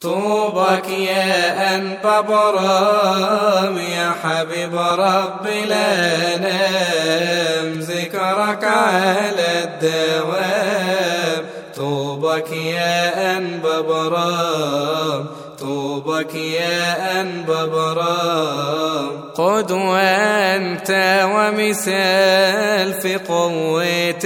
طوبك يا أنبا برام يا حبيب رب الأنام، ذكرك على الدوام. طوبك يا أنبا برام، طوبك يا أنبا برام. قدوة أنت ومثال في قوة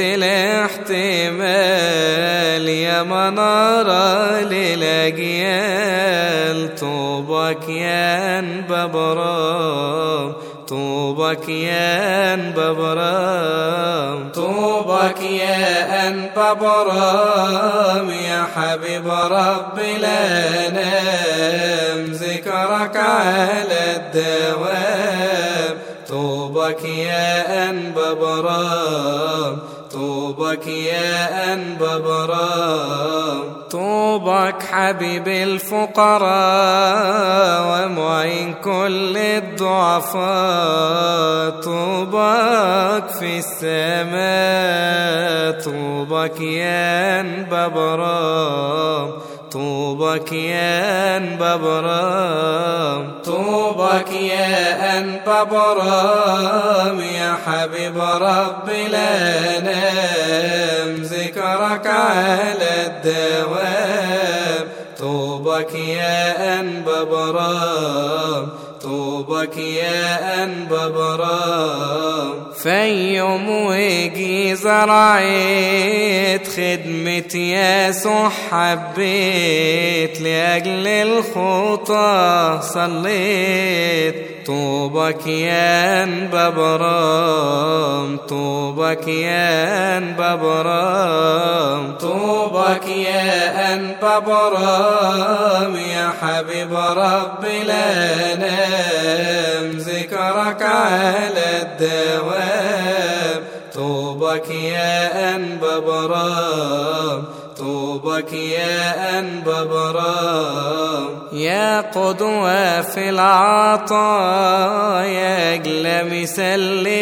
الاحتمال، يا منارة للأجيال. طوبك يا أنبا برام، طوبك يا أنبا برام. طوبك يا أنبا برام يا حبيب رب الأنام، ذكرك على الدوام. طوبك يا أنبا برام، طوبك يا أنبا برام. طوبك حبيب الفقراء ومعين كل الضعفاء. طوبك في السماء، طوبك يا أنبا برام، طوبك يا أنبا برام. طوبك يا أنبا برام يا حبيب رب الأنام، ذكرك على الدوام. طوبك يا أنبا برام، طوبك يا أنبا برام. فيوم وجي زرعت خدمة يسوع، حبيت لأجل الخطى صليت. طوبك يا أنبا برام، طوبك يا أنبا برام. طوبك يا أنبا برام يا حبيب رب الأنام، ذكرك على الدوام. طوبك يا أنبا برام، طوبك يا أنبا برام. يا قدوة في العطاء، يا أجل مثال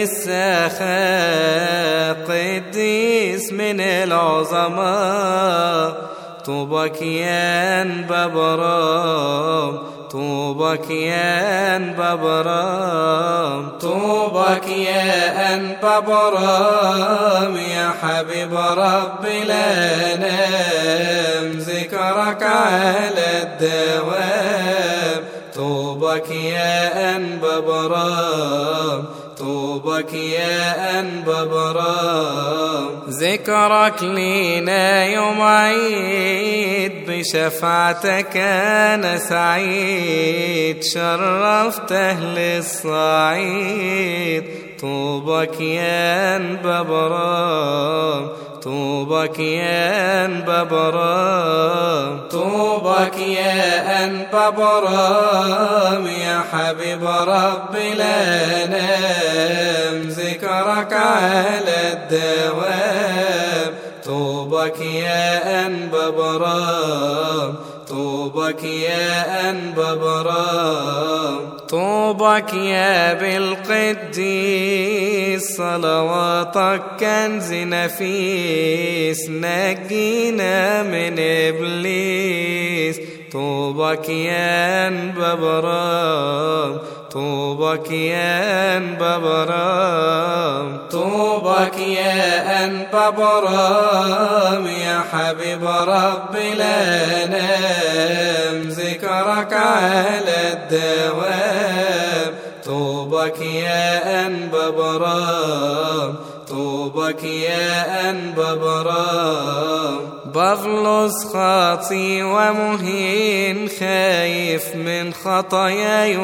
للسخاء، قديس من العظماء. طوبك يا أنبا برام، طوبك يا أنبا برام. طوبك يا أنبا برام يا حبيب رب الأنام، ذكرك على الدوام. طوبك يا أنبا برام، طوبك يا أنبا برام. ذكرك لينا يوم عيد، بشفاعتك أنا سعيد، شرفت أهل الصعيد. طوبك يا أنبا برام، طوبك يا أنبا برام. طوبك يا أنبا برام يا حبيب رب الأنام، ذكرك على الدوام. طوبك يا أنبا برام، طوبك يا أنبا برام. طوبك يا بالقديس، صلواتك كنز نفيس، نجينا من إبليس. طوبك يا أنبا برام، طوبك يا أنبا برام. طوبك يا أنبا برام يا حبيب رب الأنام، ذكرك على الدوام. طوبك يا أنبا برام، طوبك يا أنبا برام. بغلظ خاطي ومهين، خايف من خطاياي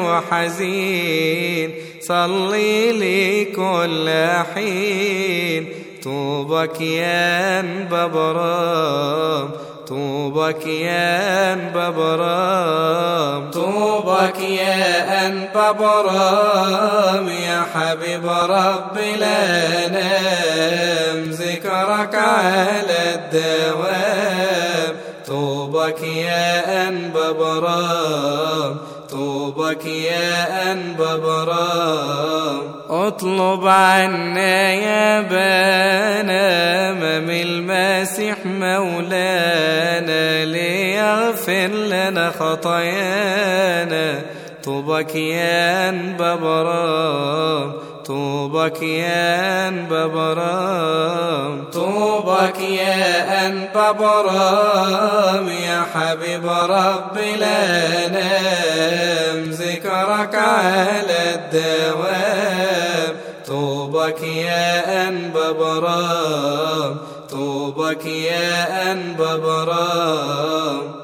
وحزين، صلي لي كل حين. طوبك يا أنبا برام، طوبك يا أنبا برام. طوبك يا أنبا برام يا حبيب رب الأنام، ذكرك على الدوام. طوبك يا أنبا برام، طوبك يا أنبا برام. اطلب عنا يا بنا أمام المسيح مولانا ليغفر لنا خطايانا. طوبك يا أنبا برام، طوبك يا أنبا برام، طوبك يا أنبا برام، يا حبيب رب الأنام، ذكرك على الدوام. طوبك يا أنبا برام، طوبك يا أنبا برام.